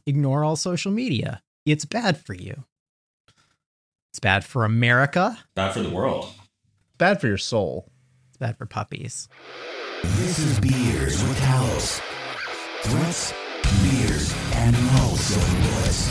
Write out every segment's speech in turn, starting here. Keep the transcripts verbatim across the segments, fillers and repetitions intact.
ignore all social media. It's bad for you. It's bad for America. Bad for the world. Bad for your soul. It's bad for puppies. This is Beers with Talos. Threats, beers, and no silver bullets.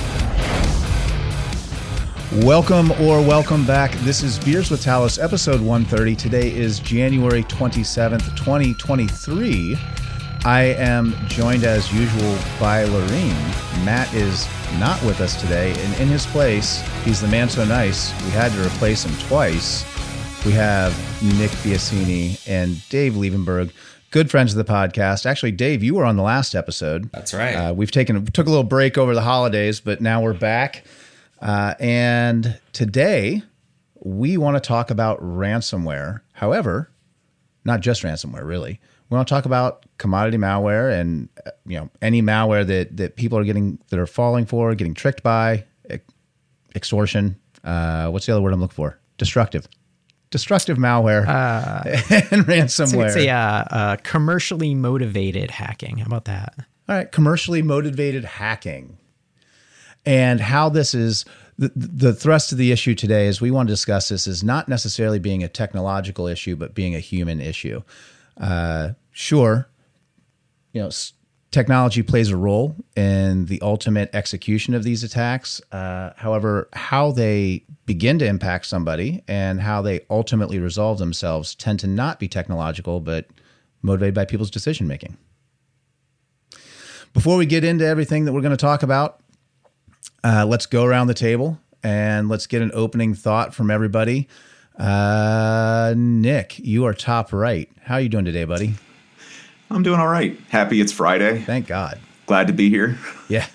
Welcome or welcome back. This is Beers with Talos, episode one thirty. Today is January twenty-seventh, twenty twenty-three. I am joined as usual by Lorene. Matt is not with us today, and in his place, he's the man so nice, we had to replace him twice. We have Nick Biasini and Dave Liebenberg, good friends of the podcast. Actually, Dave, you were on the last episode. That's right. Uh, we've taken took a little break over the holidays, but now we're back. Uh, and today we want to talk about ransomware. However, not just ransomware, really. We want to talk about commodity malware and uh, you know any malware that that people are getting that are falling for, getting tricked by, ex- extortion. Uh, what's the other word I'm looking for? Destructive. Destructive malware Uh, and ransomware. So it's a uh, uh, commercially motivated hacking. How about that? All right, commercially motivated hacking. And how this is, the, the thrust of the issue today is we want to discuss this as not necessarily being a technological issue, but being a human issue. Uh, sure, you know, s- technology plays a role in the ultimate execution of these attacks. Uh, however, how they begin to impact somebody and how they ultimately resolve themselves tend to not be technological, but motivated by people's decision making. Before we get into everything that we're going to talk about, Uh, let's go around the table and let's get an opening thought from everybody. Uh, Nick, you are top right. How are you doing today, buddy? I'm doing all right. Happy it's Friday. Thank God. Glad to be here. Yeah.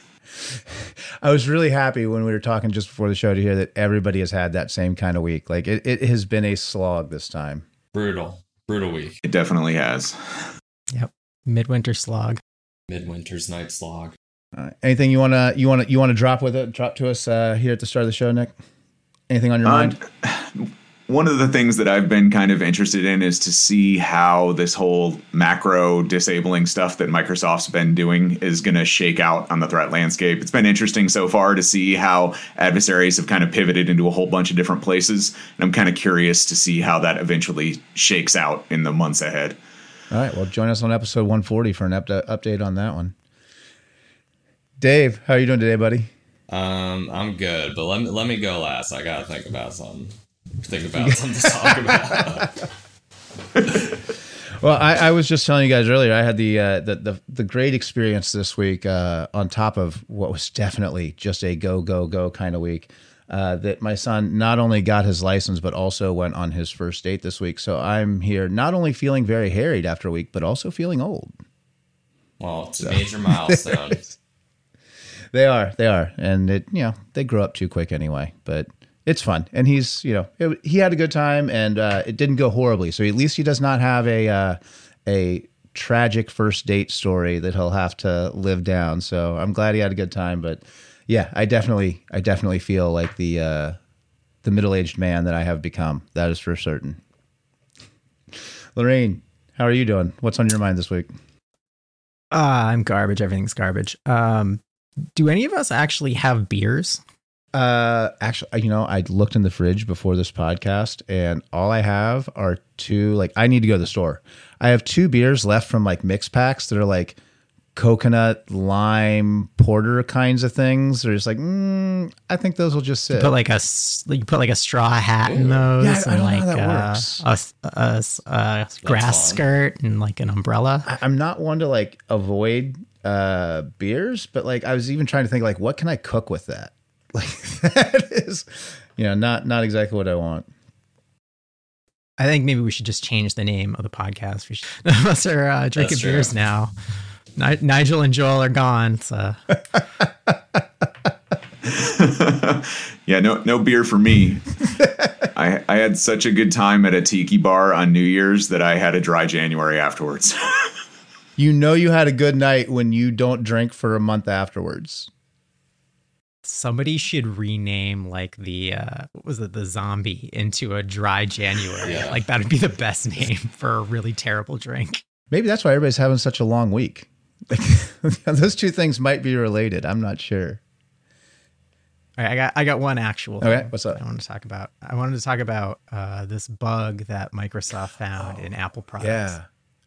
I was really happy when we were talking just before the show to hear that everybody has had that same kind of week. Like it, it has been a slog this time. Brutal. Brutal week. It definitely has. Yep. Midwinter slog. Midwinter's night slog. All right. Anything you want to you want to you want to drop with it? Drop to us uh, here at the start of the show, Nick. Anything on your Uh, mind? One of the things that I've been kind of interested in is to see how this whole macro disabling stuff that Microsoft's been doing is going to shake out on the threat landscape. It's been interesting so far to see how adversaries have kind of pivoted into a whole bunch of different places. And I'm kind of curious to see how that eventually shakes out in the months ahead. All right. Well, join us on episode one forty for an up- update on that one. Dave, how are you doing today, buddy? Um, I'm good, but let me let me go last. I gotta think about something. Think about something to talk about. Well, I, I was just telling you guys earlier, I had the uh, the, the the great experience this week uh, on top of what was definitely just a go, go, go kind of week, uh, that my son not only got his license, but also went on his first date this week. So I'm here not only feeling very harried after a week, but also feeling old. Well, it's a major milestone. They are, they are. And it, you know, they grow up too quick anyway, but it's fun. And he's, you know, it, he had a good time and uh, it didn't go horribly. So at least he does not have a, uh, a tragic first date story that he'll have to live down. So I'm glad he had a good time, but yeah, I definitely, I definitely feel like the, uh, the middle-aged man that I have become. That is for certain. Lorene, how are you doing? What's on your mind this week? Uh, I'm garbage. Everything's garbage. Um, do any of us actually have beers? Uh, actually, you know, I looked in the fridge before this podcast and all I have are two, like, I need to go to the store. I have two beers left from like mix packs that are like coconut, lime, porter kinds of things. They're just like, mm, I think those will just sit. You put like a s- you put like a straw hat in those, Yeah, I and don't know like how that uh, works. a, s- a s- a grass fun. skirt and like an umbrella. I, I'm not one to like avoid uh, beers, but like I was even trying to think like, what can I cook with that? Like that is, you know, not, not exactly what I want. I think maybe we should just change the name of the podcast. We should, none of us are uh, drinking That's true. beers now. Ni- Nigel and Joel are gone. So Yeah, no no beer for me. I I had such a good time at a tiki bar on New Year's that I had a dry January afterwards. You know, you had a good night when you don't drink for a month afterwards. somebody should rename like the uh what was it the zombie into a dry January. Yeah. Like that would be the best name for a really terrible drink. Maybe that's why everybody's having such a long week. Those two things might be related. I'm not sure. All right, I got I got one actual. Okay, thing what's up? I wanted to talk about. I wanted to talk about uh, this bug that Microsoft found Oh, in Apple products. Yeah.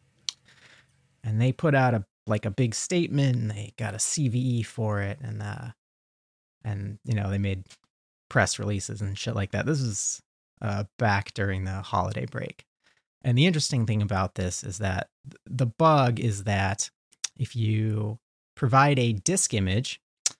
And they put out a like a big statement, and they got a C V E for it, and uh, and you know they made press releases and shit like that. This was uh, back during the holiday break. And the interesting thing about this is that the bug is that if you provide a disk image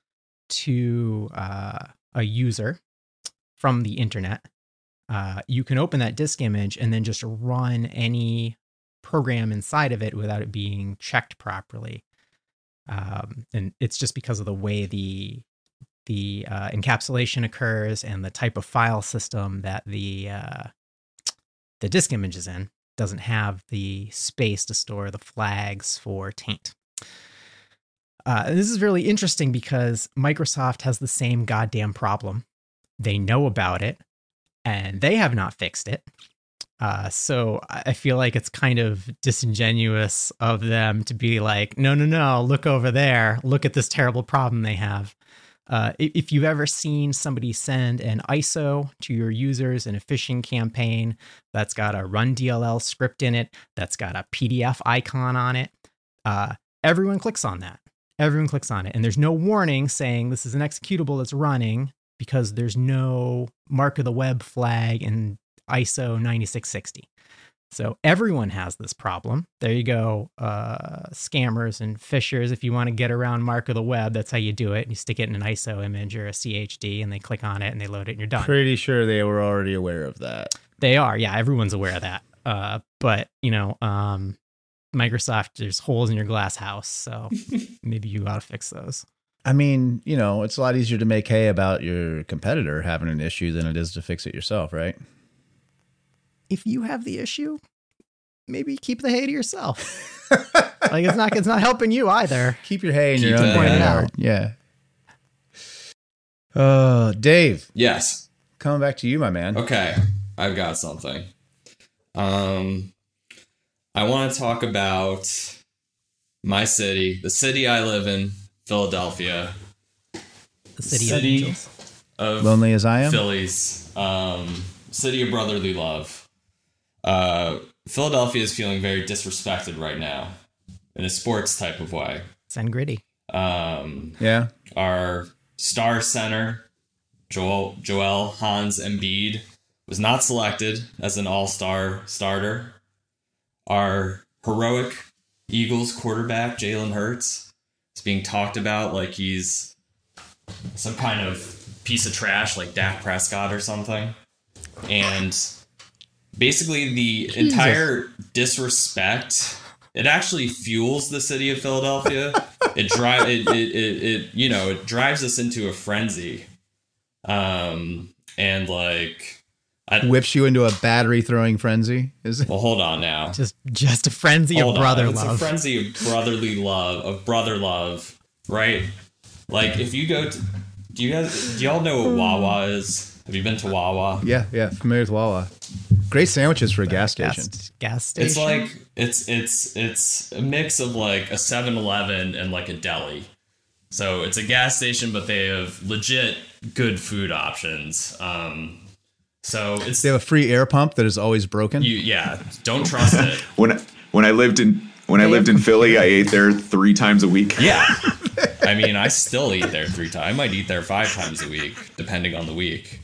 to uh, a user from the internet, uh, you can open that disk image and then just run any program inside of it without it being checked properly. Um, and it's just because of the way the the uh, encapsulation occurs and the type of file system that the uh, the disk image is in doesn't have the space to store the flags for taint. Uh, and this is really interesting because Microsoft has the same goddamn problem. They know about it, and they have not fixed it. Uh, so I feel like it's kind of disingenuous of them to be like, no, no, no, look over there. Look at this terrible problem they have. Uh, if you've ever seen somebody send an I S O to your users in a phishing campaign that's got a run D L L script in it, that's got a P D F icon on it, uh, everyone clicks on that. Everyone clicks on it. And there's no warning saying this is an executable that's running because there's no mark of the web flag in I S O ninety-six sixty. So everyone has this problem. There you go, uh, scammers and phishers. If you want to get around mark of the web, that's how you do it. You stick it in an I S O image or a C H D, and they click on it and they load it, and you're done. Pretty sure they were already aware of that. They are, yeah. Everyone's aware of that. Uh, but you know, um, Microsoft, there's holes in your glass house, so maybe you ought to fix those. I mean, you know, it's a lot easier to make hay about your competitor having an issue than it is to fix it yourself, right? If you have the issue, maybe keep the hay to yourself. Like it's not, it's not helping you either. Keep your hay in Keep your own the hay. backyard. Yeah. Uh, Dave, Yes. coming back to you, my man. Okay. I've got something. Um, I want to talk about my city, the city I live in, Philadelphia, The city, City. of angels. of Lonely as I am. Phillies, um, city of brotherly love. Uh, Philadelphia is feeling very disrespected right now in a sports type of way. Send gritty. Um, Yeah. our star center, Joel, Joel Hans Embiid, was not selected as an all-star starter. Our heroic Eagles quarterback, Jalen Hurts, is being talked about like he's some kind of piece of trash like Dak Prescott or something. And basically the Jesus. entire disrespect, it actually fuels the city of Philadelphia. It drive it, it, it, it you know, it drives us into a frenzy. Um and like I, Whips you into a battery throwing frenzy. Is it? well, hold on now. Just, just a frenzy Hold of brother on. It's love. a frenzy of brotherly love, of brother love, right? Like if you go to, do you guys, do y'all know what Wawa is? Have you been to Wawa? Yeah, yeah. Familiar with Wawa. Great sandwiches for a gas station. gas, gas station. It's like it's it's it's a mix of like a seven eleven and like a deli. So it's a gas station, but they have legit good food options. Um, so it's They have a free air pump that is always broken. you yeah. Don't trust it. When when I lived in when I lived in Philly, I ate there three times a week. Yeah. I mean, I still eat there three times. I might eat there five times a week, depending on the week.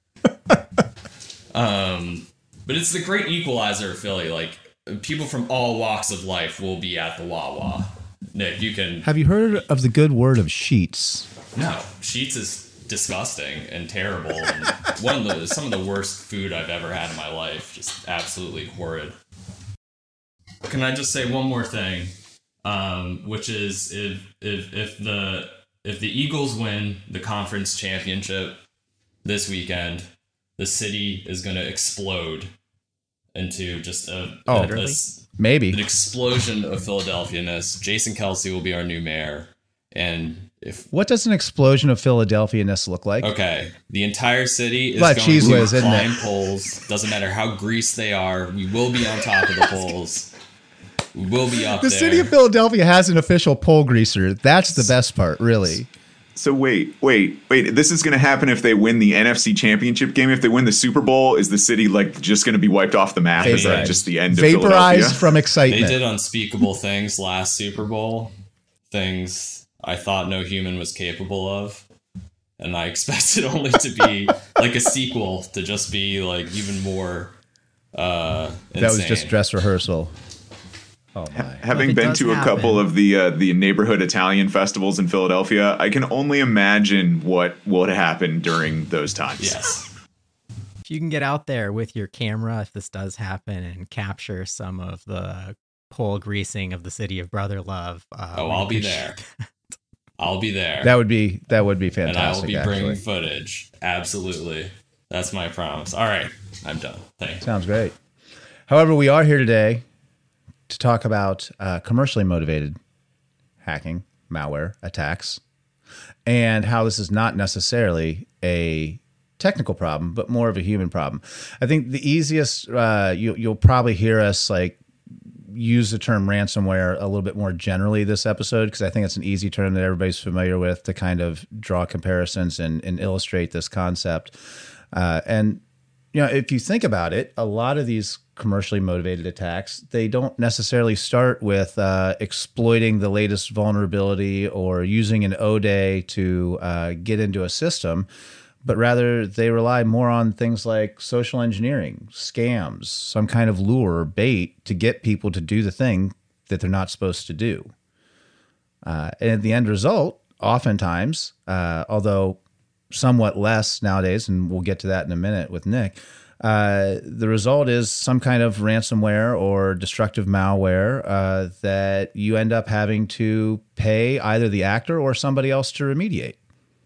Um, but it's the great equalizer of Philly. Like, people from all walks of life will be at the Wawa. Nick, you can... Have you heard of the good word of Sheets? No, Sheets is disgusting and terrible. And one of the some of the worst food I've ever had in my life. Just absolutely horrid. Can I just say one more thing? Um, which is if if if the if the Eagles win the conference championship this weekend, the city is going to explode into just a, Oh, a- a literally? s- Maybe. an explosion of Philadelphia-ness. Jason Kelsey will be our new mayor, and if What does an explosion of Philadelphia-ness look like? okay, the entire city is Like going Cheese to Whiz, isn't it? climb poles. Doesn't matter how greased they are, we will be on top of the poles. We'll be up The there. city of Philadelphia has an official pole greaser. That's the best part, really. So wait, wait, wait. This is going to happen if they win the N F C Championship game. If they win the Super Bowl, is the city like just going to be wiped off the map? Is that Vaporized. just the end of Vaporized Philadelphia? from They excitement. did unspeakable things last Super Bowl. Things I thought no human was capable of. And I expected only to be like a sequel to just be like even more uh insane. That was just dress rehearsal. Oh my. Having it been does to a happen. couple of the uh, the neighborhood Italian festivals in Philadelphia, I can only imagine what would happen during those times. Yes. If you can get out there with your camera, if this does happen, and capture some of the pole greasing of the city of Brother Love. Uh, Oh, we I'll be appreciate there. I'll be there. That would be that would be and I will fantastic. be actually, bringing footage. Absolutely. That's my promise. All right. I'm done. Thanks. sounds great. However, we are here today to talk about uh, commercially motivated hacking, malware attacks, and how this is not necessarily a technical problem, but more of a human problem. I think the easiest uh, you, you'll probably hear us like use the term ransomware a little bit more generally this episode, because I think it's an easy term that everybody's familiar with to kind of draw comparisons and, and illustrate this concept. Uh, and you know, if you think about it, a lot of these commercially motivated attacks, they don't necessarily start with uh, exploiting the latest vulnerability or using an O-Day to uh, get into a system, but rather they rely more on things like social engineering, scams, some kind of lure or bait to get people to do the thing that they're not supposed to do. Uh, and the end result, oftentimes, uh, although somewhat less nowadays, and we'll get to that in a minute with Nick, uh, the result is some kind of ransomware or destructive malware uh, that you end up having to pay either the actor or somebody else to remediate.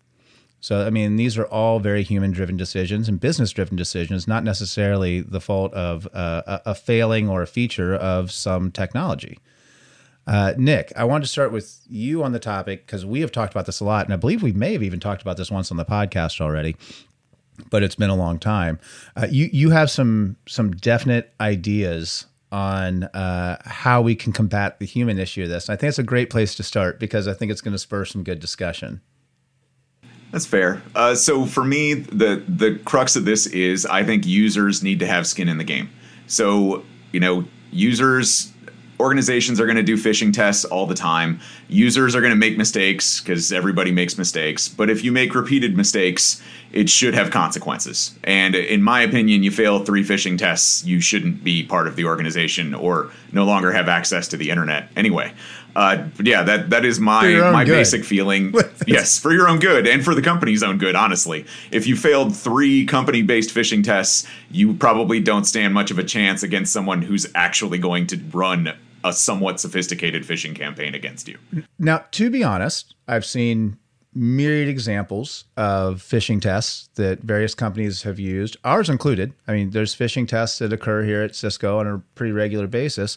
So, I mean, these are all very human-driven decisions and business-driven decisions, not necessarily the fault of uh, a, a failing or a feature of some technology. Uh, Nick, I wanted to start with you on the topic because we have talked about this a lot, and I believe we may have even talked about this once on the podcast already, but it's been a long time. Uh, you you have some some definite ideas on uh, how we can combat the human issue of this. And I think it's a great place to start because I think it's going to spur some good discussion. That's fair. Uh, so for me, the the crux of this is I think users need to have skin in the game. So, you know, users, organizations are going to do phishing tests all the time. Users are going to make mistakes because everybody makes mistakes. But if you make repeated mistakes, it should have consequences. And in my opinion, you fail three phishing tests, you shouldn't be part of the organization or no longer have access to the internet anyway. Uh, yeah, that that is my my good. basic feeling. Yes, for your own good and for the company's own good, honestly. If you failed three company-based phishing tests, you probably don't stand much of a chance against someone who's actually going to run a somewhat sophisticated phishing campaign against you. Now, to be honest, I've seen myriad examples of phishing tests that various companies have used, ours included. I mean, there's phishing tests that occur here at Cisco on a pretty regular basis.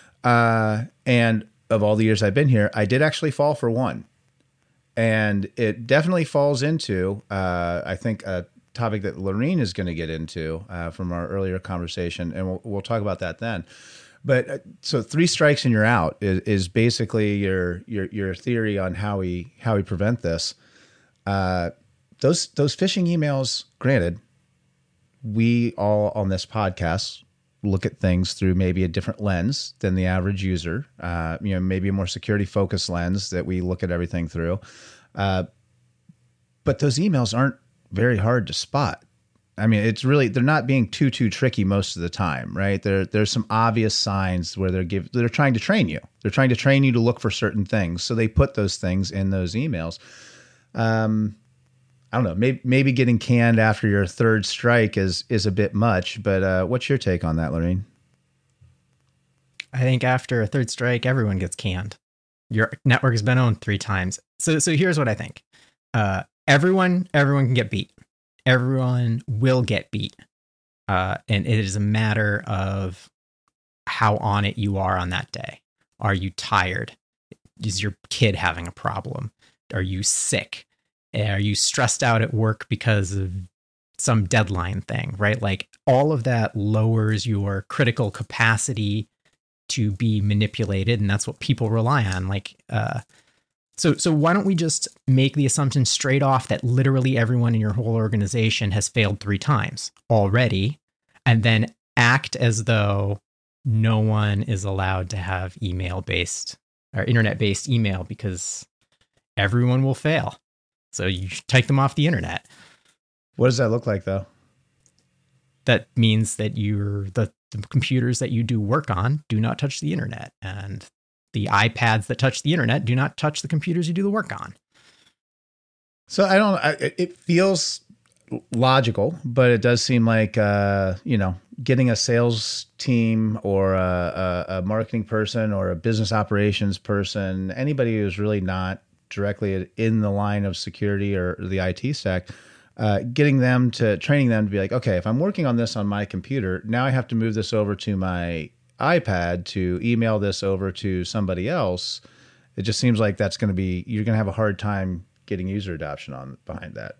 Uh, and of all the years I've been here, I did actually fall for one. And it definitely falls into, uh, I think, a topic that Lorene is going to get into uh, from our earlier conversation. And we'll, we'll talk about that then. But uh, so three strikes and you're out is, is basically your, your your theory on how we how we prevent this. Uh, those those phishing emails, granted, we all on this podcast look at things through maybe a different lens than the average user. Uh, you know, maybe a more security focused lens that we look at everything through. Uh, but those emails aren't very hard to spot. I mean, it's really, they're not being too, too tricky most of the time, right? There, there's some obvious signs where they're give, they're trying to train you. They're trying to train you to look for certain things. So they put those things in those emails. Um, I don't know, maybe, maybe getting canned after your third strike is, is a bit much, but uh, what's your take on that, Lorene? I think after a third strike, everyone gets canned. Your network has been owned three times. So, so here's what I think. Uh, everyone, everyone can get beat. Everyone will get beat. Uh, and it is a matter of how on it you are on that day. Are you tired? Is your kid having a problem? Are you sick? Are you stressed out at work because of some deadline thing, right? Like all of that lowers your critical capacity to be manipulated, and that's what people rely on. Like, uh, so so why don't we just make the assumption straight off that literally everyone in your whole organization has failed three times already, and then act as though no one is allowed to have email based or internet based email, because everyone will fail. So you take them off the internet. What does that look like, though? That means that you're the, the computers that you do work on do not touch the internet, and the iPads that touch the internet do not touch the computers you do the work on. So I don't, I, it feels logical, but it does seem like, uh, you know, getting a sales team or a, a, a marketing person or a business operations person, anybody who's really not directly in the line of security or the I T stack, uh, getting them to training them to be like, okay, if I'm working on this on my computer, now I have to move this over to my iPad to email this over to somebody else. It just seems like that's going to be, you're going to have a hard time getting user adoption on behind that.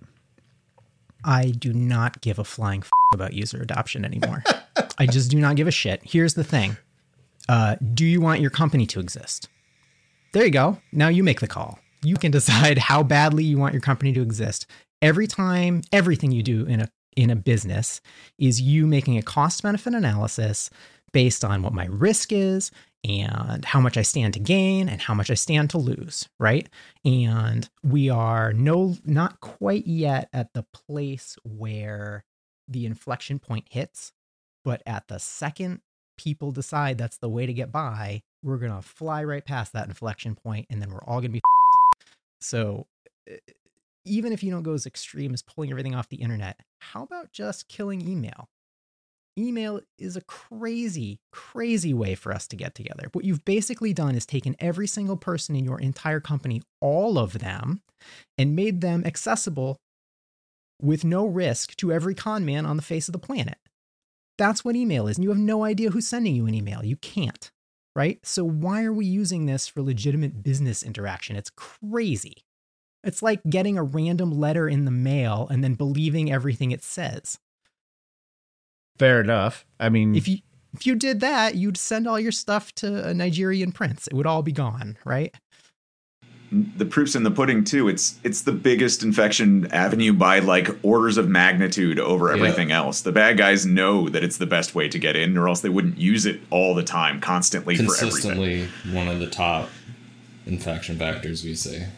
I do not give a flying f- about user adoption anymore. I just do not give a shit. Here's the thing. Uh, do you want your company to exist? There you go. Now you make the call. You can decide how badly you want your company to exist. Every time, everything you do in a in a business is you making a cost-benefit analysis based on what my risk is and how much I stand to gain and how much I stand to lose, right? And we are no not quite yet at the place where the inflection point hits, but at the second people decide that's the way to get by, we're going to fly right past that inflection point, and then we're all going to be f***ed. So even if you don't go as extreme as pulling everything off the internet, how about just killing email? Email is a crazy, crazy way for us to get together. What you've basically done is taken every single person in your entire company, all of them, and made them accessible with no risk to every con man on the face of the planet. That's what email is. And you have no idea who's sending you an email. You can't, right? So why are we using this for legitimate business interaction? It's crazy. It's like getting a random letter in the mail and then believing everything it says. Fair enough. I mean, if you if you did that, you'd send all your stuff to a Nigerian prince. It would all be gone, right? The proof's in the pudding too. It's it's the biggest infection avenue by like orders of magnitude over everything yeah. else. The bad guys know that it's the best way to get in, or else they wouldn't use it all the time, constantly, consistently. For everything. One of the top infection vectors, we say.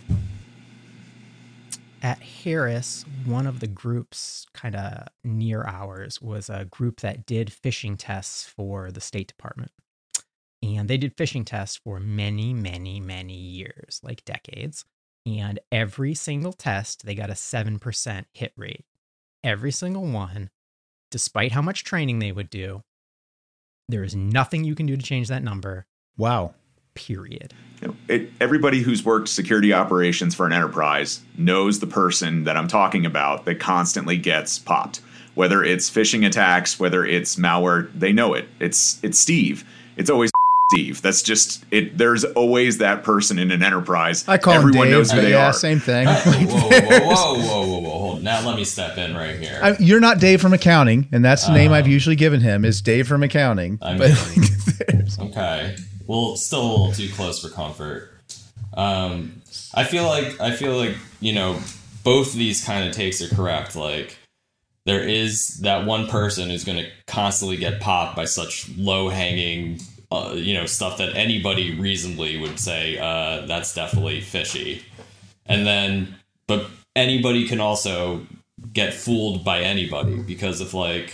At Harris, one of the groups kind of near ours was a group that did phishing tests for the State Department. And they did phishing tests for many, many, many years, like decades. And every single test, they got a seven percent hit rate. Every single one, despite how much training they would do, there is nothing you can do to change that number. Wow. Period. You know, it, everybody who's worked security operations for an enterprise knows the person that I'm talking about that constantly gets popped. Whether it's phishing attacks, whether it's malware, they know it. It's it's Steve. It's always Steve. That's just it. There's always that person in an enterprise. I call Everyone him Dave, knows who they yeah, are. Same thing. whoa, whoa, whoa, whoa, whoa, whoa, whoa. Hold on. Now let me step in right here. I, you're not Dave from accounting, and that's the name Uh, I've usually given him is Dave from accounting. I But mean, okay. Well, still a little too close for comfort. Um, I feel like I feel like you know both these kind of takes are correct. Like there is that one person who's going to constantly get popped by such low hanging, uh, you know, stuff that anybody reasonably would say uh, that's definitely fishy. And then, but anybody can also get fooled by anybody because of like.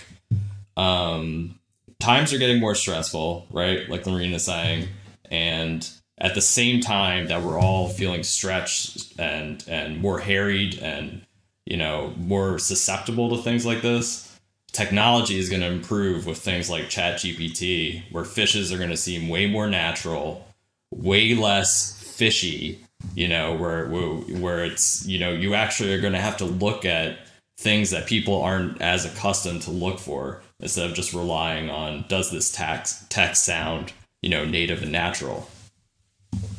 Um, Times are getting more stressful, right? Like Lorena's saying. And at the same time that we're all feeling stretched and, and more harried and, you know, more susceptible to things like this, technology is going to improve with things like ChatGPT, where fishes are going to seem way more natural, way less fishy, you know, where, where it's, you know, you actually are going to have to look at things that people aren't as accustomed to look for, instead of just relying on, does this text text sound, you know, native and natural?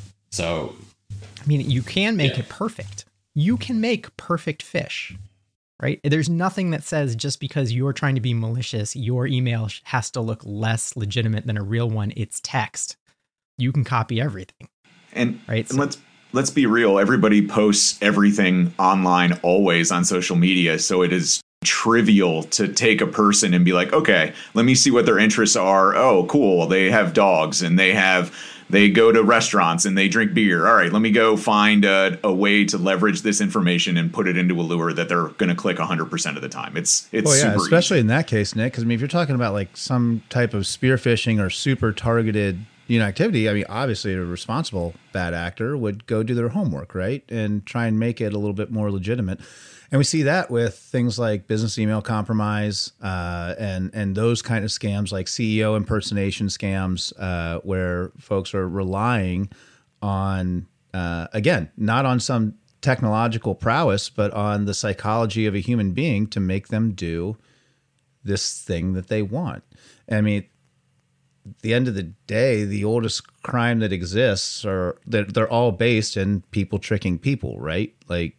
So, I mean, you can make yeah. it perfect. You can make perfect fish. right? There's nothing that says just because you're trying to be malicious, your email has to look less legitimate than a real one. It's text. You can copy everything. And, right? and So, let's let's be real. Everybody posts everything online always on social media. So it is trivial to take a person and be like, okay, let me see what their interests are. Oh, cool. They have dogs and they have they go to restaurants and they drink beer. All right, let me go find a, a way to leverage this information and put it into a lure that they're going to click one hundred percent of the time. It's it's well, yeah, super especially easy. in that case, Nick, because I mean, if you're talking about like some type of spear phishing or super targeted, you know, activity, I mean, obviously a responsible bad actor would go do their homework, right, and try and make it a little bit more legitimate. And we see that with things like business email compromise uh, and and those kind of scams, like C E O impersonation scams, uh, where folks are relying on, uh, again, not on some technological prowess, but on the psychology of a human being to make them do this thing that they want. I mean, at the end of the day, the oldest crime that exists are they're, they're all based in people tricking people, right? Like,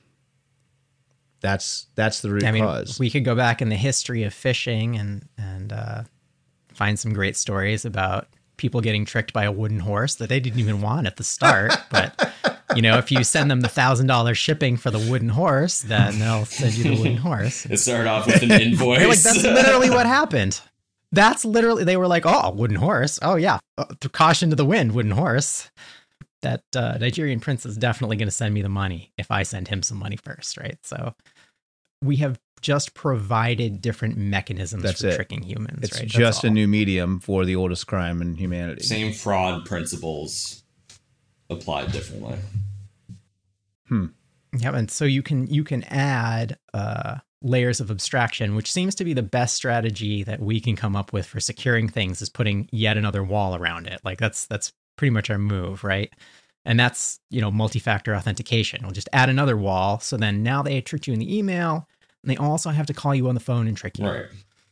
That's that's the root I mean, cause. We could go back in the history of phishing and and uh, find some great stories about people getting tricked by a wooden horse that they didn't even want at the start. But you know, if you send them the thousand dollars shipping for the wooden horse, then they'll send you the wooden horse. It started off with an invoice. They're like, that's literally what happened. That's literally, they were like, oh, wooden horse. Oh yeah, uh, caution to the wind, wooden horse. That uh, Nigerian prince is definitely going to send me the money if I send him some money first, right? So we have just provided different mechanisms That's for it. tricking humans. It's right? just all. a new medium for the oldest crime in humanity. Same fraud principles applied differently. Hmm. Yeah, and so you can you can add uh, layers of abstraction, which seems to be the best strategy that we can come up with for securing things, is putting yet another wall around it. Like that's that's pretty much our move, right? And that's, you know, multi-factor authentication. We'll just add another wall. So then now they tricked you in the email, and they also have to call you on the phone and trick you. Right.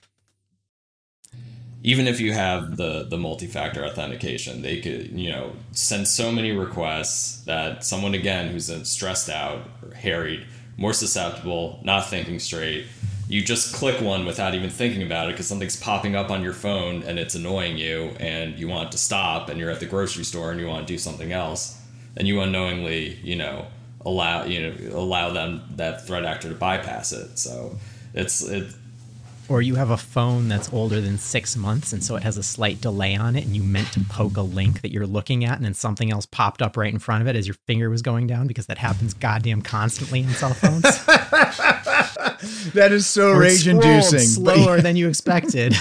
Even if you have the, the multi-factor authentication, they could, you know, send so many requests that someone, again, who's stressed out or harried, more susceptible, not thinking straight, you just click one without even thinking about it because something's popping up on your phone and it's annoying you and you want it to stop, and you're at the grocery store and you want to do something else, and you unknowingly, you know, allow, you know, allow them, that threat actor, to bypass it. So it's, it, Or you have a phone that's older than six months, and so it has a slight delay on it, and you meant to poke a link that you're looking at, and then something else popped up right in front of it as your finger was going down, because that happens goddamn constantly in cell phones. That is so Or it scrolled rage-inducing. slower than you expected.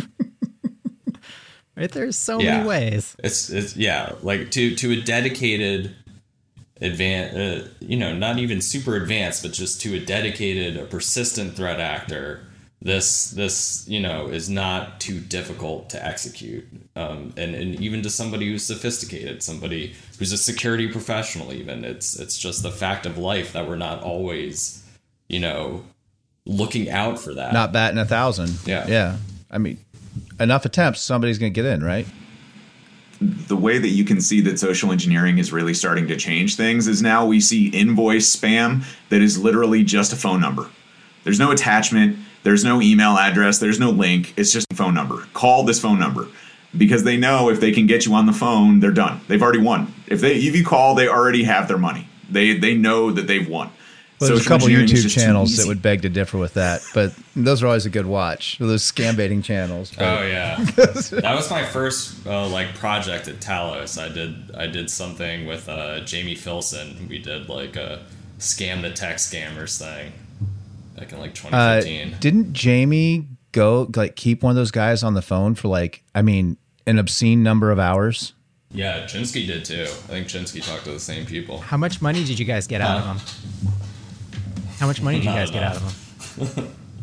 Right? There's so Yeah. many ways. It's it's yeah, like to to a dedicated advanced, uh, you know, not even super advanced, but just to a dedicated, a persistent threat actor. This this you know is not too difficult to execute, um, and and even to somebody who's sophisticated, somebody who's a security professional, even it's it's just the fact of life that we're not always, you know, looking out for that. Not batting a thousand. Yeah. Yeah. I mean, enough attempts, somebody's going to get in, right? The way that you can see that social engineering is really starting to change things is now we see invoice spam that is literally just a phone number. There's no attachment. There's no email address. There's no link. It's just a phone number. Call this phone number, because they know if they can get you on the phone, they're done. They've already won. If they if you call, they already have their money. They they know that they've won. Well, there's a Social couple engineering is YouTube just too channels that easy. would beg to differ with that, but those are always a good watch. Those scam baiting channels. But Oh yeah, that was my first uh, like project at Talos. I did I did something with uh, Jamie Filson. We did like a scam the tech scammers thing back in like twenty Uh, fifteen. didn't Jamie go like keep one of those guys on the phone for like, I mean, an obscene number of hours? Yeah, Chinsky did too. I think Chinsky talked to the same people. How much money did you guys get out Huh? of them? How much money did you Not guys get out enough. of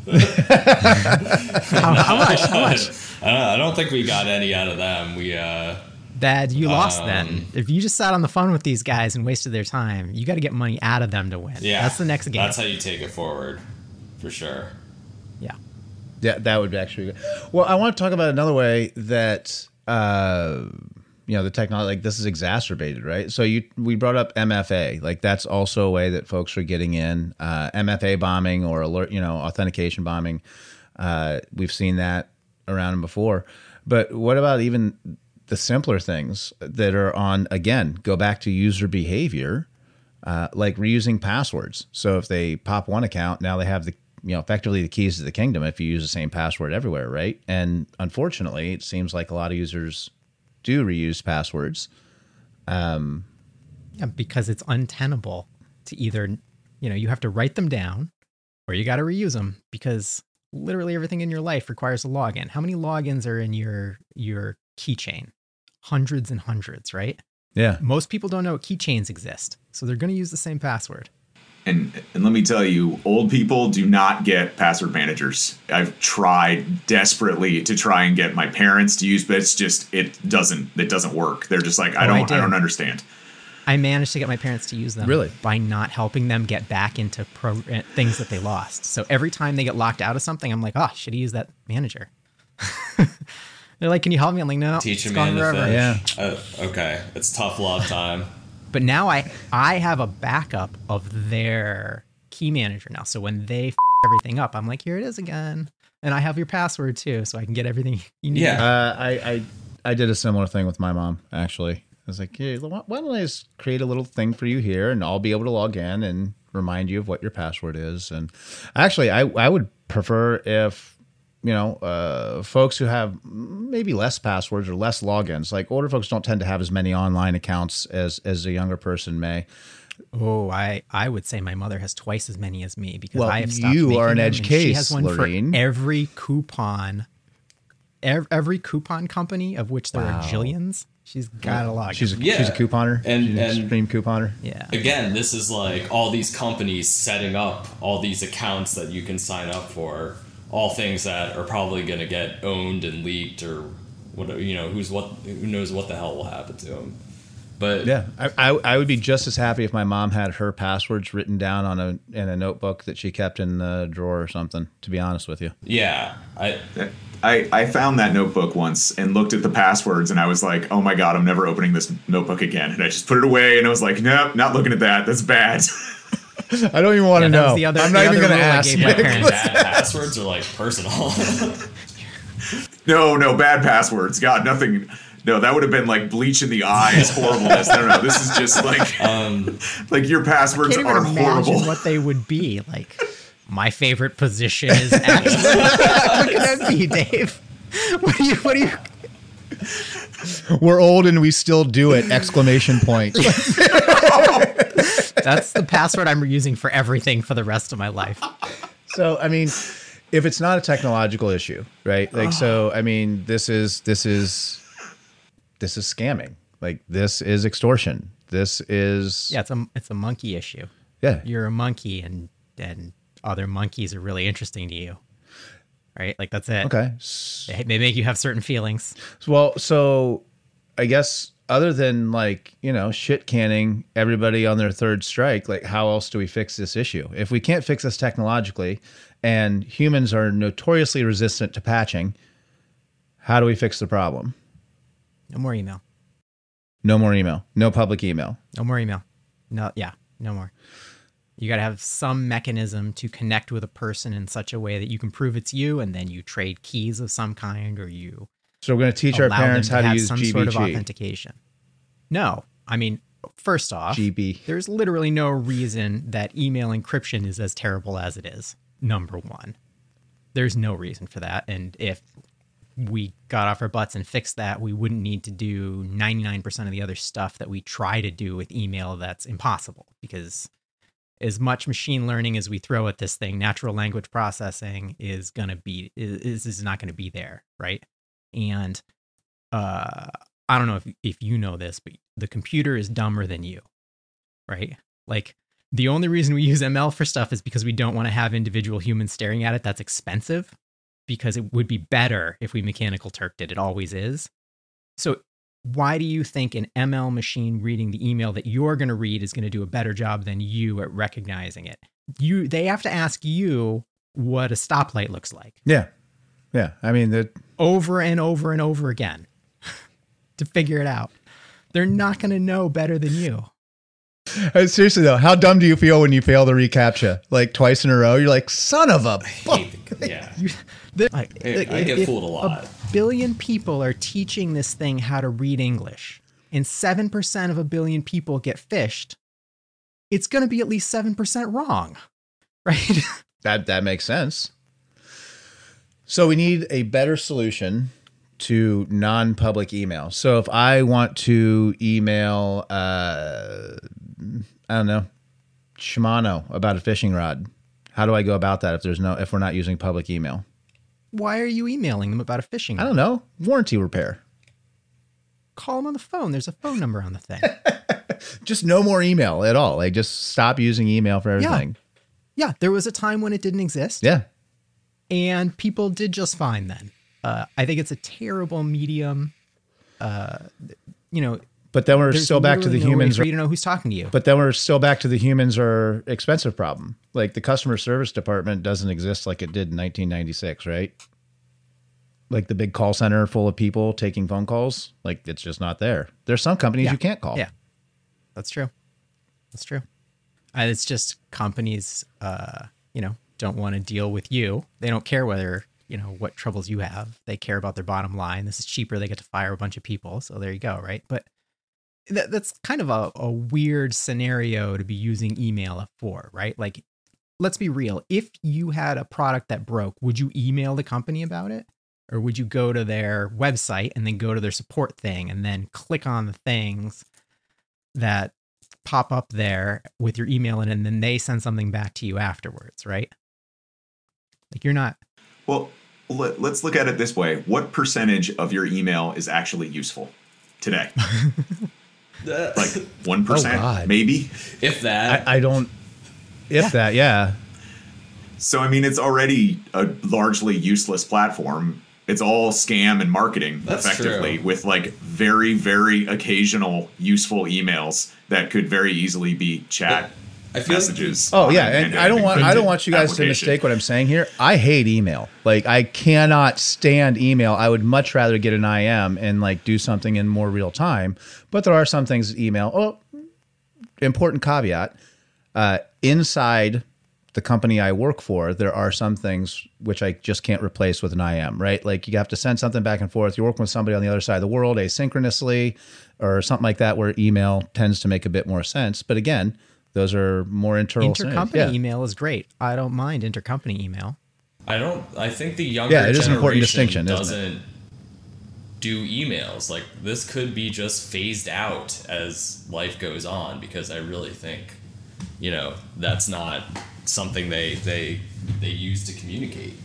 them? how, how much? How much? I don't, I don't think we got any out of them. We uh, Dad, you lost Um, then. If you just sat on the phone with these guys and wasted their time, you got to get money out of them to win. yeah, That's the next game. That's how you take it forward, for sure. Yeah. Yeah, that would actually be good. Well, I want to talk about another way that uh, you know, the technology, like this is exacerbated, right? So you, we brought up M F A, like that's also a way that folks are getting in, uh, M F A bombing or alert, you know, authentication bombing. Uh, we've seen that around before, but what about even the simpler things that are on, again, go back to user behavior, uh, like reusing passwords. So if they pop one account, now they have the, you know, effectively the keys to the kingdom if you use the same password everywhere, right? And unfortunately, it seems like a lot of users do reuse passwords. Um, yeah, because it's untenable to either, you know, you have to write them down or you got to reuse them because literally everything in your life requires a login. How many logins are in your your keychain? Hundreds and hundreds, right? Yeah. Most people don't know keychains exist, so they're going to use the same password. And and let me tell you, old people do not get password managers. I've tried desperately to try and get my parents to use, but it's just it doesn't it doesn't work. They're just like, I Oh, don't I I, did. don't understand. I managed to get my parents to use them Really? by not helping them get back into pro- things that they lost. So every time they get locked out of something, I'm like, oh, should have used that manager. They're like, can you help me? I'm like, no, Teach a it's man gone to forever. fish. Uh, okay, it's tough love time. But now I I have a backup of their key manager now. So when they f- everything up, I'm like, here it is again. And I have your password too, so I can get everything you need. Yeah. Uh, I, I I did a similar thing with my mom, actually. I was like, hey, why why don't I just create a little thing for you here and I'll be able to log in and remind you of what your password is. And actually, I, I would prefer if, you know, uh, folks who have maybe less passwords or less logins, like older folks don't tend to have as many online accounts as, as a younger person may. Oh, I, I would say my mother has twice as many as me because Well, I have stopped you making are an them, edge and case, She has one Lorene. for every coupon, every, every coupon company of which there Wow. are jillions. She's got a log. She's a, Yeah. she's a couponer. And- she's an and- extreme couponer. yeah. Again, this is like all these companies setting up all these accounts that you can sign up for, all things that are probably going to get owned and leaked or whatever, you know, who's what, who knows what the hell will happen to them. But Yeah, I, I I would be just as happy if my mom had her passwords written down on a in a notebook that she kept in the drawer or something. To be honest with you, yeah, I I, I found that notebook once and looked at the passwords and I was like, oh my God, I'm never opening this notebook again. And I just put it away and I was like, nope, not looking at that. That's bad. I don't even want to Yeah, that was know. the other- I'm the not even other going to rule I ask. gave my yeah, parents. bad passwords are like personal. no, no, bad passwords. God, nothing. No, that would have been like bleach in the eyes, horribleness. No, no, no. This is just like, um, like your passwords Can't even are imagine horrible. what they would be. Like, my favorite position is actually. What could that be, Dave? What do you? What do you? We're old and we still do it! Exclamation point. That's the password I'm using for everything for the rest of my life. So, I mean, if it's not a technological issue, right? Like, so, I mean, this is this is this is scamming. Like, this is extortion. This is Yeah, it's a it's a monkey issue. yeah. You're a monkey, and and other monkeys are really interesting to you, right? Like that's it. Okay. They, they make you have certain feelings. Well, so I guess other than like, you know, shit canning everybody on their third strike, like how else do we fix this issue? If we can't fix this technologically and humans are notoriously resistant to patching, how do we fix the problem? No more email. No more email, no public email. No more email. No, yeah, no more. You got to have some mechanism to connect with a person in such a way that you can prove it's you, and then you trade keys of some kind, or you So we're going to teach our allow parents them how to have use some G B G. sort of authentication. No, I mean, first off, G B. there's literally no reason that email encryption is as terrible as it is. Number one, there's no reason for that, and if we got off our butts and fixed that, we wouldn't need to do ninety-nine percent of the other stuff that we try to do with email that's impossible, because as much machine learning as we throw at this thing, natural language processing is going to be, is, is not going to be there. Right. And, uh, I don't know if, if you know this, but the computer is dumber than you, right? Like the only reason we use M L for stuff is because we don't want to have individual humans staring at it. That's expensive, because it would be better if we mechanical turked it. It always is. So why do you think an M L machine reading the email that you're going to read is going to do a better job than you at recognizing it? You, they have to ask you what a stoplight looks like Yeah. Yeah. I mean, the, over and over and over again. to figure it out. They're not going to know better than you. Uh, Seriously though, how dumb do you feel when you fail the reCAPTCHA like twice in a row? You're like, son of a. Hate the- yeah. You, they're- like, I- I if- get if fooled a lot. A billion people are teaching this thing how to read English, and seven percent of a billion people get phished. It's going to be at least seven percent wrong, right? That that makes sense. So we need a better solution to non-public email. So if I want to email, uh, I don't know, Shimano about a fishing rod, how do I go about that if there's no if we're not using public email? Why are you emailing them about a fishing I rod? don't know. Warranty repair. Call them on the phone. There's a phone number on the thing. Just no more email at all. Like just stop using email for everything. Yeah, there was a time when it didn't exist. Yeah. And people did just fine then. Uh, I think it's a terrible medium. Uh, you know, But then we're there's still back to the literally no way humans. for you to know who's talking to you. But then we're still back to the humans are expensive problem. Like the customer service department doesn't exist like it did in nineteen ninety-six, right? Like the big call center full of people taking phone calls. Like it's just not there. There's some companies Yeah. you can't call. Yeah, that's true. That's true. And it's just companies, uh, you know, don't want to deal with you. They don't care whether, you know, what troubles you have. They care about their bottom line. This is cheaper. They get to fire a bunch of people. So there you go, right? But that, that's kind of a, a weird scenario to be using email for, right? Like, let's be real. If you had a product that broke, would you email the company about it? Or would you go to their website and then go to their support thing and then click on the things that pop up there with your email in, and then they send something back to you afterwards, right? Like you're not. Well, let, let's look at it this way. What percentage of your email is actually useful today? Like one percent, Oh, God. maybe? If that. I, I don't. If Yeah. that, yeah. So, I mean, it's already a largely useless platform. It's all scam and marketing, That's effectively, true. with like very, very occasional useful emails that could very easily be chat I feel like messages. Oh on yeah, an and I don't want I encrypted don't want you guys to application. mistake what I'm saying here. I hate email. Like I cannot stand email. I would much rather get an I M and like do something in more real time. But there are some things email. Oh, important caveat. Uh, inside the company I work for, there are some things which I just can't replace with an I M, right? Like you have to send something back and forth. You're working with somebody on the other side of the world asynchronously or something like that where email tends to make a bit more sense. But again, those are more internal Intercompany things. Yeah. email is great. I don't mind intercompany email. I don't. I think the younger Yeah, it is an important generation distinction, isn't doesn't do emails. Like this could be just phased out as life goes on because I really think, you know, that's not something they they they use to communicate.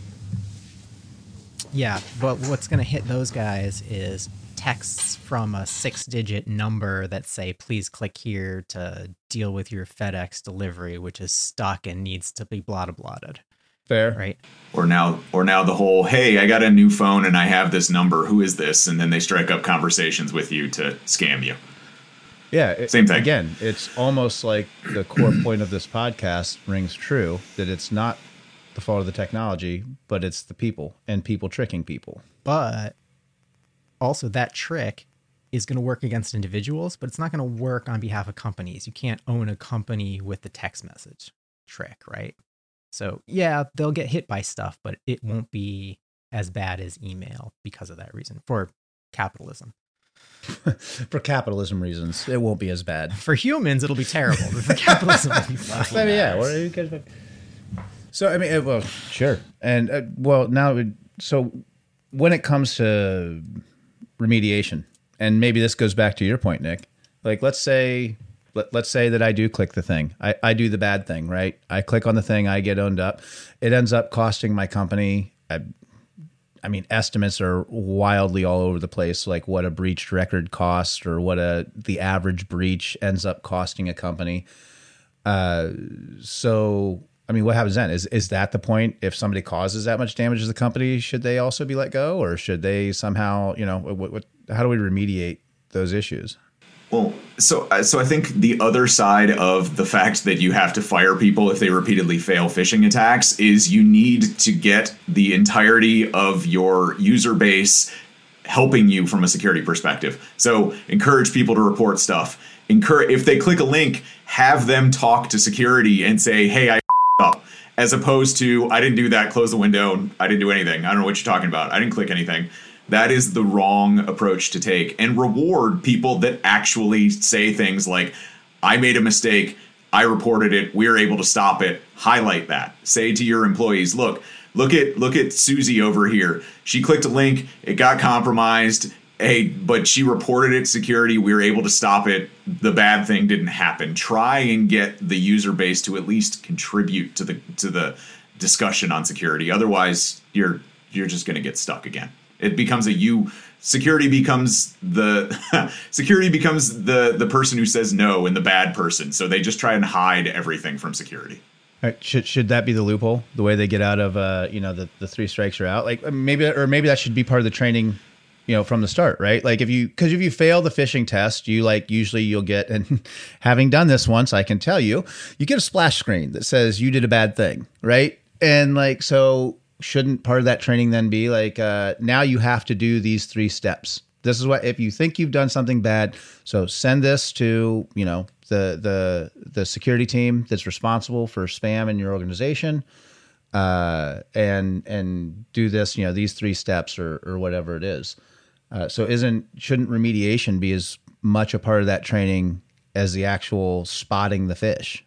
Yeah, but what's going to hit those guys is texts from a six-digit number that say, please click here to deal with your FedEx delivery, which is stuck and needs to be blah, blah, blotted, Fair. right? Or now, or now the whole, hey, I got a new phone and I have this number. Who is this? And then they strike up conversations with you to scam you. Yeah. it- Same thing. Again, it's almost like the core point of this podcast rings true that it's not the fault of the technology, but it's the people and people tricking people. But also that trick is going to work against individuals, but it's not going to work on behalf of companies. You can't own a company with the text message trick, right? So yeah, they'll get hit by stuff, but it won't be as bad as email because of that reason, for capitalism. For capitalism reasons, it won't be as bad. For humans, it'll be terrible, but for capitalism, it'll be fine. I mean, yeah. What are you guys? So I mean, uh, well, sure. And uh, well, now, it- so when it comes to remediation, and maybe this goes back to your point, Nick. Like, let's say, let, let's say that I do click the thing. I, I do the bad thing, right? I click on the thing. I get owned up. It ends up costing my company. I, I mean, estimates are wildly all over the place, like what a breached record costs or what a the average breach ends up costing a company. Uh, so, I mean, what happens then? Is is that the point? If somebody causes that much damage to the company, should they also be let go, or should they somehow, you know, what, what how do we remediate those issues? Well, so uh, so I think the other side of the fact that you have to fire people if they repeatedly fail phishing attacks is you need to get the entirety of your user base helping you from a security perspective. So encourage people to report stuff. Encourage, if they click a link, have them talk to security and say, hey, I f***ed up, as opposed to, I didn't do that, close the window, I didn't do anything. I don't know what you're talking about. I didn't click anything. That is the wrong approach to take. And reward people that actually say things like, I made a mistake, I reported it, we were able to stop it. Highlight that. Say to your employees, look, look at look at Susie over here. She clicked a link, it got compromised. Hey, but she reported it to security, we were able to stop it. The bad thing didn't happen. Try and get the user base to at least contribute to the to the discussion on security. Otherwise, you're you're just going to get stuck again. It becomes a you security becomes the security becomes the the person who says no and the bad person. So they just try and hide everything from security. All right, should should that be the loophole? The way they get out of uh, you know, the, the three strikes are out? Like maybe or maybe that should be part of the training, you know, from the start, right? Like if you because if you fail the phishing test, you like usually you'll get, and having done this once, I can tell you, you get a splash screen that says you did a bad thing, right? And like so shouldn't part of that training then be like, uh, now you have to do these three steps. This is what, if you think you've done something bad, so send this to, you know, the, the, the security team that's responsible for spam in your organization, uh, and, and do this, you know, these three steps or, or whatever it is. Uh, so isn't, shouldn't remediation be as much a part of that training as the actual spotting the fish?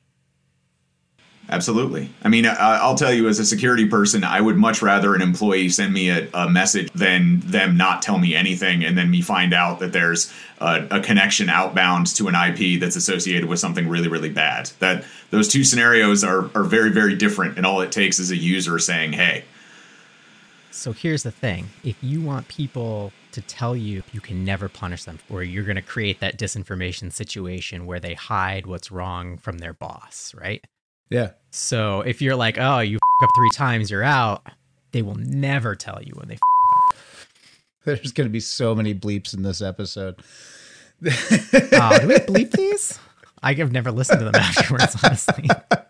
Absolutely. I mean, I, I'll tell you, as a security person, I would much rather an employee send me a, a message than them not tell me anything and then me find out that there's a, a connection outbound to an I P that's associated with something really, really bad. That those two scenarios are, are very, very different, and all it takes is a user saying, hey. So here's the thing. If you want people to tell you, you can never punish them, or you're going to create that disinformation situation where they hide what's wrong from their boss, right? Yeah. So if you're like, oh, you f- up three times, you're out, they will never tell you when they f- up. There's going to be so many bleeps in this episode. Oh, do we bleep these? I have never listened to them afterwards, honestly.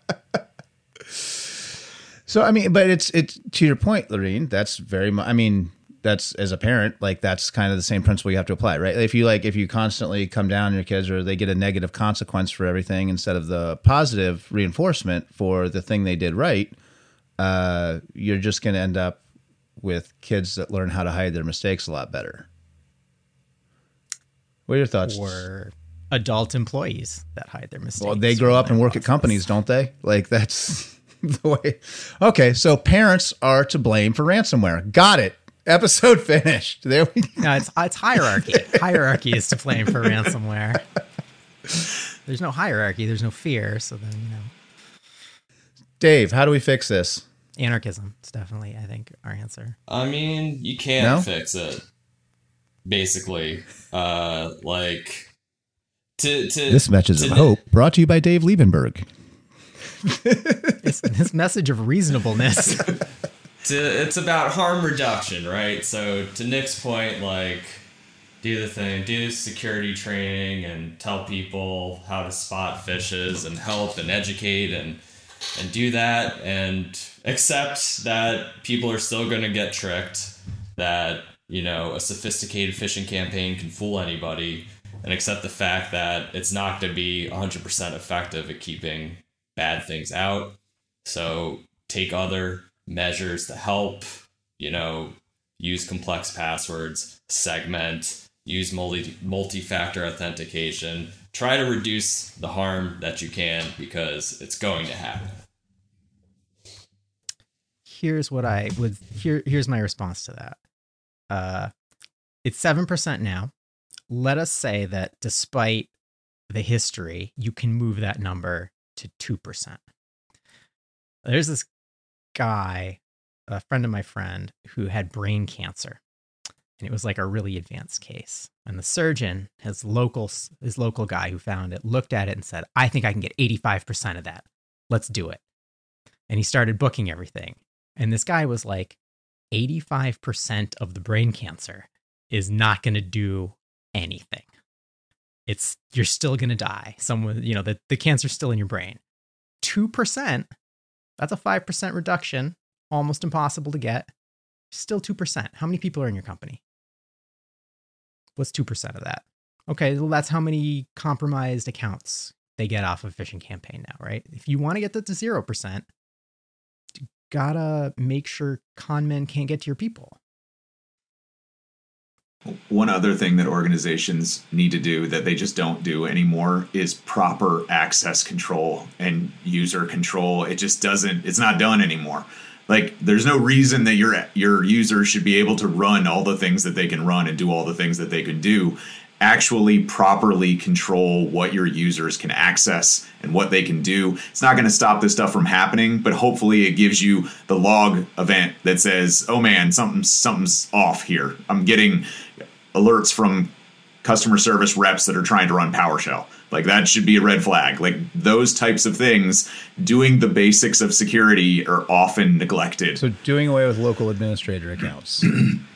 So, I mean, but it's, it's to your point, Lorene, that's very much, I mean, that's as a parent, like that's kind of the same principle you have to apply, right? If you like, if you constantly come down on your kids or they get a negative consequence for everything instead of the positive reinforcement for the thing they did right, uh, you're just going to end up with kids that learn how to hide their mistakes a lot better. What are your thoughts? Or adult employees that hide their mistakes. Well, they grow up and work at companies, don't they? Like that's the way. Okay, so parents are to blame for ransomware. Got it. Episode finished. There we go. No, it's it's hierarchy. Hierarchy is to blame for ransomware. There's no hierarchy. There's no fear. So then, you know. Dave, how do we fix this? Anarchism. It's definitely, I think, our answer. I mean, you can't No? fix it. Basically, uh, like to to This message to of the- hope brought to you by Dave Liebenberg. This, this message of reasonableness. To, it's about harm reduction, right? So to Nick's point, like, do the thing, do security training and tell people how to spot fishes and help and educate and and do that and accept that people are still going to get tricked, that, you know, a sophisticated phishing campaign can fool anybody, and accept the fact that it's not going to be one hundred percent effective at keeping bad things out. So take other measures to help, you know, use complex passwords, segment, use multi multi-factor authentication, try to reduce the harm that you can, because it's going to happen. Here's what I would here here's my response to that. Uh it's seven percent now. Let us say that despite the history, you can move that number to two percent. There's this guy, a friend of my friend, who had brain cancer, and it was like a really advanced case. And the surgeon, his local his local guy who found it, looked at it and said, I think I can get eighty-five percent of that. Let's do it. And he started booking everything. And this guy was like, eighty-five percent of the brain cancer is not going to do anything. It's, you're still going to die. Someone, you know, the, the cancer's still in your brain. two percent, that's a five percent reduction, almost impossible to get. Still two percent. How many people are in your company? What's two percent of that? Okay, well, that's how many compromised accounts they get off of phishing campaign now, right? If you want to get that to zero percent, you gotta make sure con men can't get to your people. One other thing that organizations need to do that they just don't do anymore is proper access control and user control. It just doesn't, it's not done anymore. Like, there's no reason that your your users should be able to run all the things that they can run and do all the things that they could do. Actually properly control what your users can access and what they can do. It's not going to stop this stuff from happening, but hopefully it gives you the log event that says, oh man, something, something's off here. I'm getting alerts from customer service reps that are trying to run PowerShell. Like, that should be a red flag. Like, those types of things, doing the basics of security are often neglected. So doing away with local administrator accounts.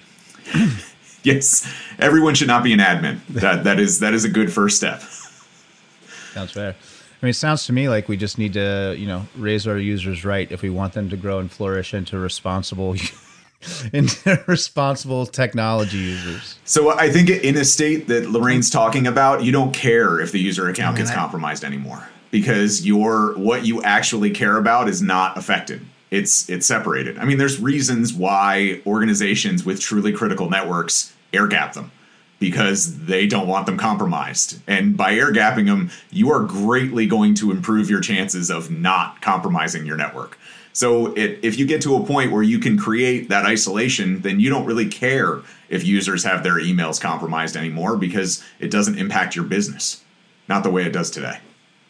Yes, everyone should not be an admin. That that is that is a good first step. Sounds fair. I mean, it sounds to me like we just need to, you know, raise our users right if we want them to grow and flourish into responsible, into responsible technology users. So I think in a state that Lorraine's talking about, you don't care if the user account Man, gets I- compromised anymore, because your what you actually care about is not affected. It's it's separated. I mean, there's reasons why organizations with truly critical networks air gap them, because they don't want them compromised. And by air gapping them, you are greatly going to improve your chances of not compromising your network. So it, if you get to a point where you can create that isolation, then you don't really care if users have their emails compromised anymore, because it doesn't impact your business. Not the way it does today.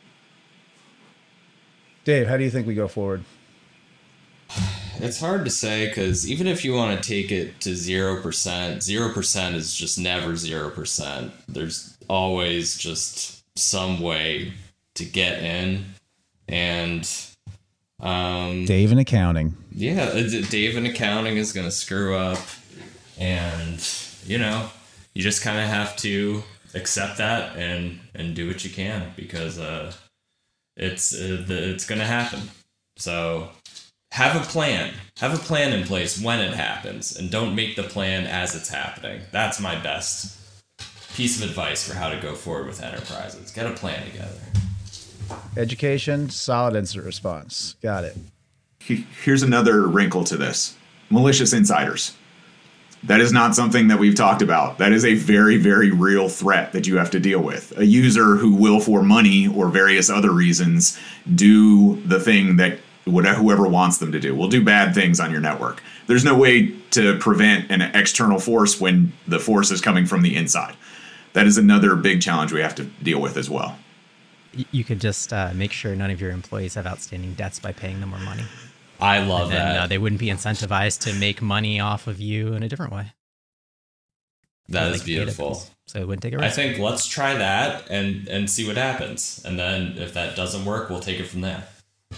Dave, how do you think we go forward? It's hard to say, because even if you want to take it to zero percent, zero percent is just never zero percent. There's always just some way to get in. And um, Dave in accounting. yeah, Dave in accounting is going to screw up. And, you know, you just kind of have to accept that and, and do what you can, because uh, it's, uh, the, it's going to happen. So have a plan. Have a plan in place when it happens, and don't make the plan as it's happening. That's my best piece of advice for how to go forward with enterprises. Get a plan together. Education, solid incident response. Got it. Here's another wrinkle to this. Malicious insiders. That is not something that we've talked about. That is a very, very real threat that you have to deal with. A user who will, for money or various other reasons, do the thing that whatever whoever wants them to do, will do bad things on your network. There's no way to prevent an external force when the force is coming from the inside. That is another big challenge we have to deal with as well. You could just uh, make sure none of your employees have outstanding debts by paying them more money. I love And then that. uh, they wouldn't be incentivized to make money off of you in a different way. That Like is beautiful. database. So it wouldn't take a I risk. think let's try that and, and see what happens. And then if that doesn't work, we'll take it from there.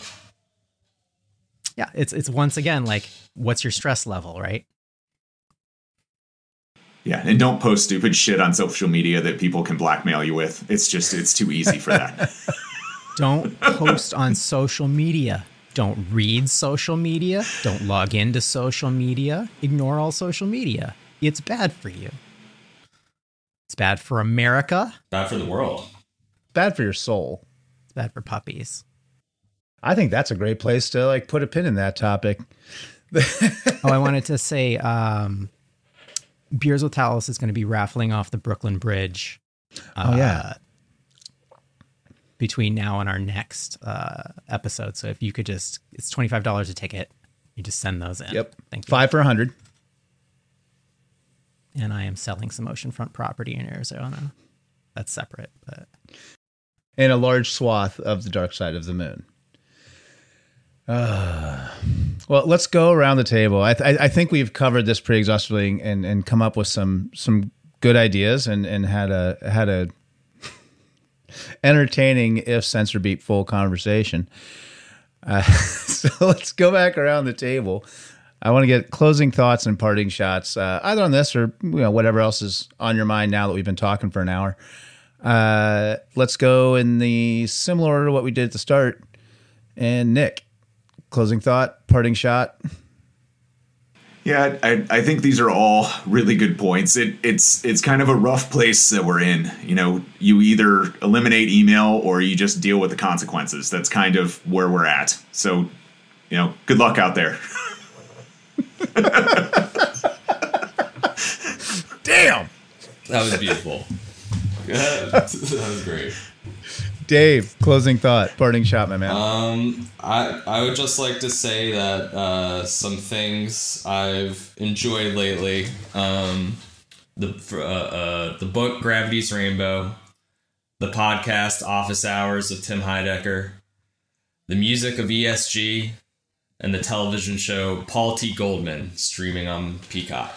Yeah, it's it's once again like, what's your stress level, right? Yeah, and don't post stupid shit on social media that people can blackmail you with. It's just, it's too easy for that. Don't post on social media. Don't read social media. Don't log into social media. Ignore all social media. It's bad for you. It's bad for America. Bad for the world. Bad for your soul. It's bad for puppies. I think that's a great place to like put a pin in that topic. Oh, I wanted to say, um, Beers with Talos is going to be raffling off the Brooklyn Bridge. Uh, Oh, yeah. Between now and our next uh, episode. So if you could just, it's twenty-five dollars a ticket. You just send those in. Yep. Thank you. Five for a hundred. And I am selling some oceanfront property in Arizona. That's separate, but And a large swath of the dark side of the moon. Uh, well, let's go around the table. I, th- I think we've covered this pretty exhaustively and, and come up with some some good ideas and, and had a had a entertaining, if censor beat full conversation. Uh, so let's go back around the table. I want to get closing thoughts and parting shots, uh, either on this or you know whatever else is on your mind now that we've been talking for an hour. Uh, let's go in the similar order to what we did at the start. And Nick, closing thought, parting shot. Yeah, I, I think these are all really good points. It, it's it's kind of a rough place that we're in. You know, you either eliminate email or you just deal with the consequences. That's kind of where we're at. So, you know, good luck out there. Damn. That was beautiful. That was great. Dave, closing thought, parting shot, my man. Um, I I would just like to say that uh, some things I've enjoyed lately. Um, the uh, uh, the book Gravity's Rainbow, the podcast Office Hours of Tim Heidecker, the music of E S G, and the television show Paul T. Goldman, streaming on Peacock.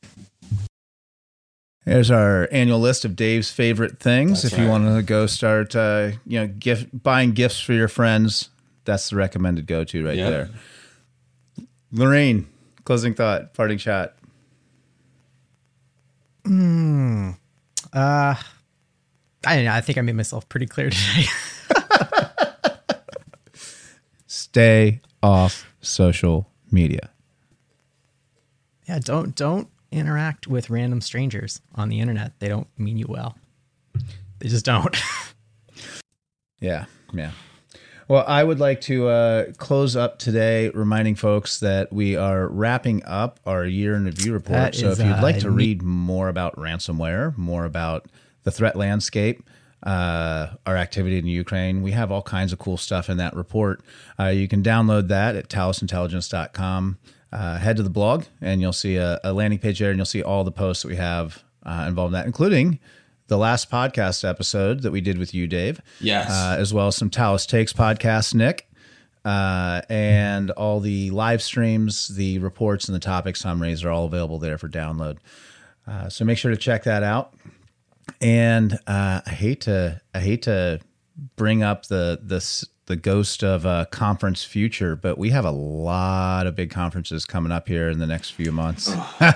Here's our annual list of Dave's favorite things. That's if you right. want to go start, uh, you know, gift buying gifts for your friends, that's the recommended go-to right Yep. there. Lorraine, closing thought, parting shot. Mm, uh, I don't know. I think I made myself pretty clear today. Stay off social media. Yeah, don't don't interact with random strangers on the internet. They don't mean you well. They just don't. Yeah, yeah. Well, I would like to uh, close up today reminding folks that we are wrapping up our year in review report. That So is, if you'd like uh, to read more about ransomware, more about the threat landscape, uh, our activity in Ukraine, we have all kinds of cool stuff in that report. Uh, you can download that at talos intelligence dot com. Uh, head to the blog, and you'll see a, a landing page there, and you'll see all the posts that we have uh, involved in that, including the last podcast episode that we did with you, Dave. Yes. Uh, as well as some Talos Takes podcasts, Nick, uh, and all the live streams, the reports, and the topic summaries are all available there for download. Uh, so make sure to check that out. And uh, I hate to, I hate to bring up the the the ghost of uh, conference future, but we have a lot of big conferences coming up here in the next few months.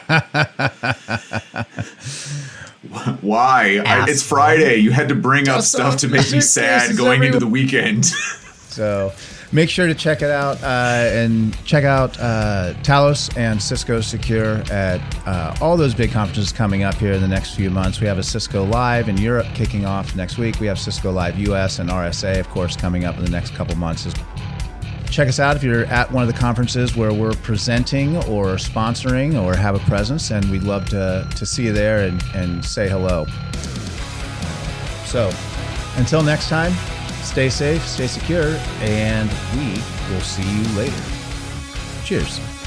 Why? I, it's Friday. You had to bring up Just stuff to make me suitcases sad going into the weekend. So make sure to check it out uh, and check out uh, Talos and Cisco Secure at uh, all those big conferences coming up here in the next few months. We have a Cisco Live in Europe kicking off next week. We have Cisco Live U S and R S A, of course, coming up in the next couple months. Check us out if you're at one of the conferences where we're presenting or sponsoring or have a presence, and we'd love to, to see you there and, and say hello. So until next time, stay safe, stay secure, and we will see you later. Cheers.